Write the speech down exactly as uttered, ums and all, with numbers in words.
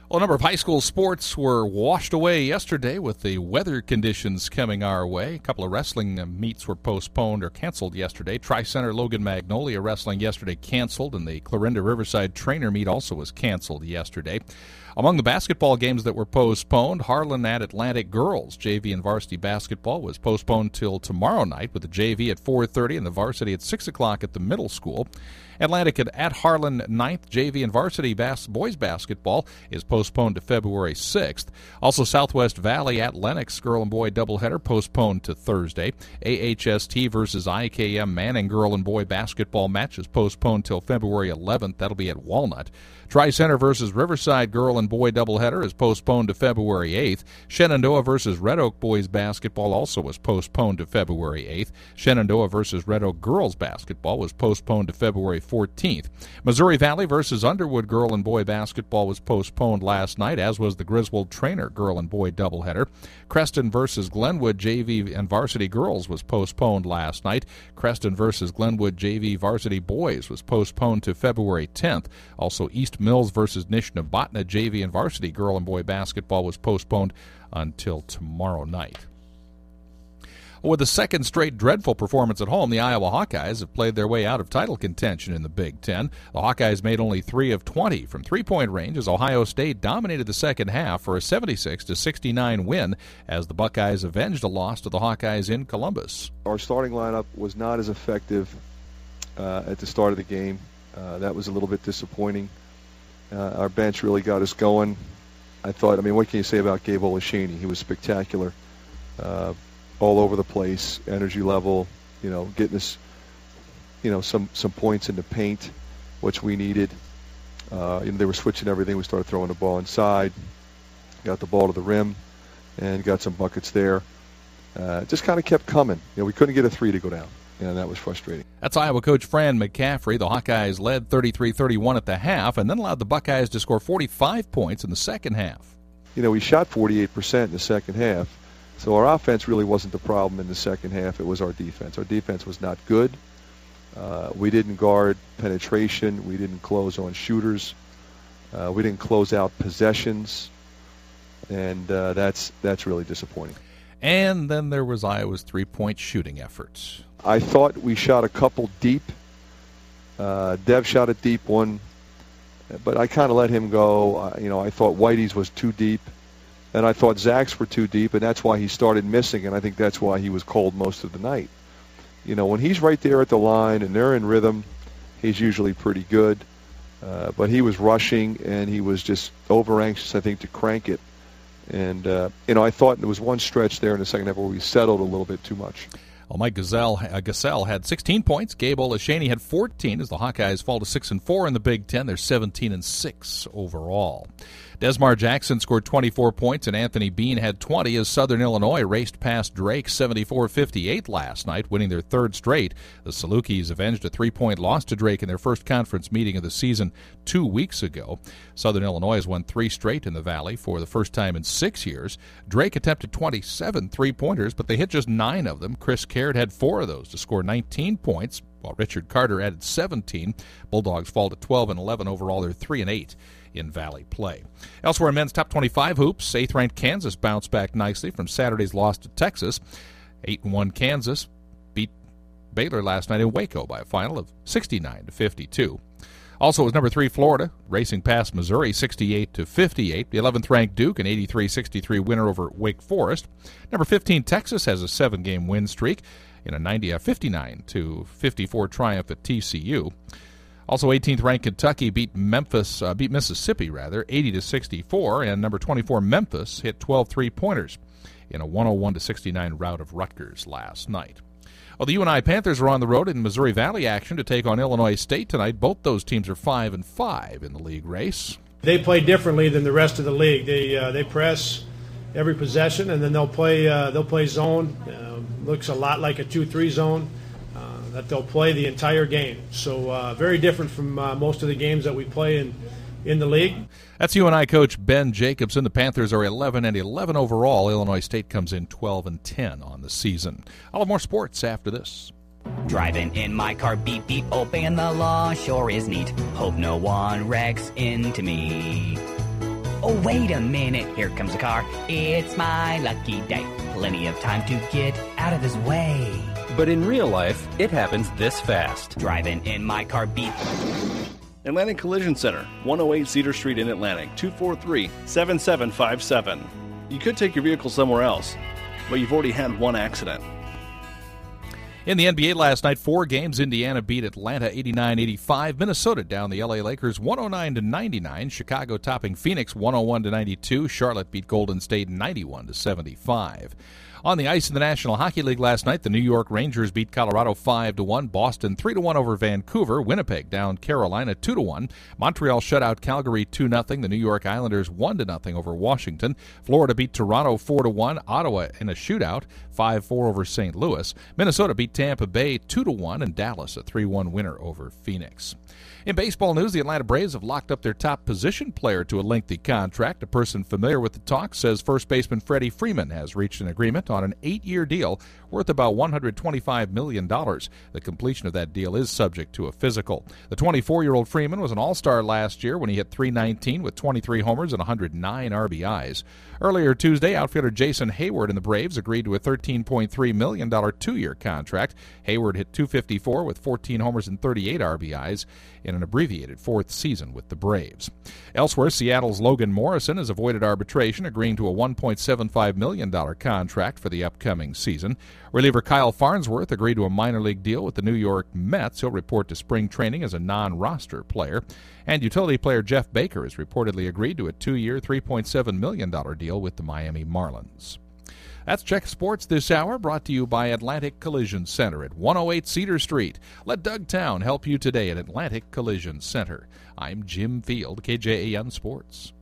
Well, a number of high school sports were washed away yesterday with the weather conditions coming our way. A couple of wrestling meets were postponed or canceled yesterday. Tri-Center Logan Magnolia wrestling yesterday canceled, and the Clarinda Riverside trainer meet also was canceled yesterday. Among the basketball games that were postponed, Harlan at Atlantic Girls J V and varsity basketball was postponed till tomorrow night, with the J V at four thirty and the varsity at six o'clock at the middle school. Atlantic at Harlan ninth J V and varsity bas- boys basketball is postponed to February sixth. Also, Southwest Valley at Lenox girl and boy doubleheader postponed to Thursday. A H S T versus I K M Manning girl and boy basketball match is postponed till February eleventh. That'll be at Walnut. Tri-Center versus Riverside girl and boy doubleheader is postponed to February eighth. Shenandoah versus Red Oak boys basketball also was postponed to February eighth. Shenandoah versus Red Oak girls basketball was postponed to February fourteenth. Missouri Valley versus Underwood girl and boy basketball was postponed last night, as was the Griswold Trainer girl and boy doubleheader. Creston versus Glenwood J V and varsity girls was postponed last night. Creston versus Glenwood J V varsity boys was postponed to February tenth. Also, East Mills versus Nishnabotna J V and varsity girl and boy basketball was postponed until tomorrow night. With the second straight dreadful performance at home, the Iowa Hawkeyes have played their way out of title contention in the Big Ten. The Hawkeyes made only three of twenty from three-point range as Ohio State dominated the second half for a seventy-six to sixty-nine win as the Buckeyes avenged a loss to the Hawkeyes in Columbus. Our starting lineup was not as effective uh, at the start of the game. Uh, that was a little bit disappointing. Uh, our bench really got us going. I thought, I mean, what can you say about Gabe Olashini? He was spectacular. Uh, all over the place, energy level, you know, getting us, you know, some, some points in the paint, which we needed. Uh, you know, they were switching everything. We started throwing the ball inside, got the ball to the rim, and got some buckets there. Uh, just kind of kept coming. You know, we couldn't get a three to go down, and that was frustrating. That's Iowa coach Fran McCaffrey. The Hawkeyes led thirty-three thirty-one at the half and then allowed the Buckeyes to score forty-five points in the second half. You know, we shot forty-eight percent in the second half. So our offense really wasn't the problem in the second half. It was our defense. Our defense was not good. Uh, we didn't guard penetration. We didn't close on shooters. Uh, we didn't close out possessions. And uh, that's that's really disappointing. And then there was Iowa's three-point shooting efforts. I thought we shot a couple deep. Uh, Dev shot a deep one. But I kind of let him go. Uh, you know, I thought Whitey's was too deep. And I thought Zach's were too deep, and that's why he started missing, and I think that's why he was cold most of the night. You know, when he's right there at the line and they're in rhythm, he's usually pretty good. Uh, but he was rushing, and he was just over-anxious, I think, to crank it. And, uh, you know, I thought there was one stretch there in the second half where we settled a little bit too much. Well, Mike Gazelle, uh, Gasell had sixteen points. Gabe Olashani had fourteen as the Hawkeyes fall to six and four in the Big Ten. They're seventeen and six overall. Desmar Jackson scored twenty-four points, and Anthony Bean had twenty as Southern Illinois raced past Drake seventy-four fifty-eight last night, winning their third straight. The Salukis avenged a three-point loss to Drake in their first conference meeting of the season two weeks ago. Southern Illinois has won three straight in the Valley for the first time in six years. Drake attempted twenty-seven three-pointers, but they hit just nine of them. Chris Caird had four of those to score nineteen points, while Richard Carter added seventeen. Bulldogs fall to twelve and eleven overall. They're three and eight in Valley play. Elsewhere in men's top twenty-five hoops, eighth-ranked Kansas bounced back nicely from Saturday's loss to Texas. eight and one Kansas beat Baylor last night in Waco by a final of sixty-nine to fifty-two. Also, it was number three Florida racing past Missouri sixty-eight to fifty-eight. The eleventh-ranked Duke, an eighty-three sixty-three winner over Wake Forest. Number fifteen Texas has a seven-game win streak in a ninety, a fifty-nine to fifty-four triumph at T C U. Also, eighteenth-ranked Kentucky beat Memphis, uh, beat Mississippi rather, eighty to sixty-four, and number twenty-four Memphis hit twelve three-pointers in a one oh one to sixty-nine rout of Rutgers last night. Well, the U N I Panthers are on the road in Missouri Valley action to take on Illinois State tonight. Both those teams are five and five in the league race. They play differently than the rest of the league. They uh, they press every possession, and then they'll play uh, they'll play zone. Uh, looks a lot like a two three zone uh, that they'll play the entire game. So uh, very different from uh, most of the games that we play in in the league. That's U N I coach Ben Jacobson. The Panthers are eleven and eleven overall. Illinois State comes in twelve and ten on the season. I'll have more sports after this. Driving in my car, beep, beep, obeying the law sure is neat. Hope no one wrecks into me. Oh, wait a minute, here comes a car. It's my lucky day. Plenty of time to get out of his way. But in real life, it happens this fast. Driving in my car beep. Atlantic Collision Center, one oh eight Cedar Street in Atlantic, two four three, seven seven five seven. You could take your vehicle somewhere else, but you've already had one accident. In the N B A last night, four games. Indiana beat Atlanta eighty-nine eighty-five. Minnesota down the L A Lakers one oh nine to ninety-nine. Chicago topping Phoenix one oh one to ninety-two. Charlotte beat Golden State ninety-one to seventy-five. On the ice in the National Hockey League last night, the New York Rangers beat Colorado five to one, Boston three to one over Vancouver, Winnipeg down Carolina two to one, Montreal shut out Calgary two nothing, the New York Islanders one to nothing over Washington, Florida beat Toronto four to one, Ottawa in a shootout five four over Saint Louis, Minnesota beat Tampa Bay two to one, and Dallas a three one winner over Phoenix. In baseball news, the Atlanta Braves have locked up their top position player to a lengthy contract. A person familiar with the talk says first baseman Freddie Freeman has reached an agreement on an eight-year deal worth about one hundred twenty-five million dollars. The completion of that deal is subject to a physical. The twenty-four-year-old Freeman was an all-star last year when he hit three nineteen with twenty-three homers and one hundred nine R B Is. Earlier Tuesday, outfielder Jason Hayward and the Braves agreed to a thirteen point three million dollars two-year contract. Hayward hit two fifty-four with fourteen homers and thirty-eight R B Is in an abbreviated fourth season with the Braves. Elsewhere, Seattle's Logan Morrison has avoided arbitration, agreeing to a one point seven five million dollars contract for the upcoming season. Reliever Kyle Farnsworth agreed to a minor league deal with the New York Mets. He'll report to spring training as a non-roster player. And utility player Jeff Baker has reportedly agreed to a two-year, three point seven million dollars deal with the Miami Marlins. That's Check Sports this hour, brought to you by Atlantic Collision Center at one oh eight Cedar Street. Let Doug Town help you today at Atlantic Collision Center. I'm Jim Field, K J A N Sports.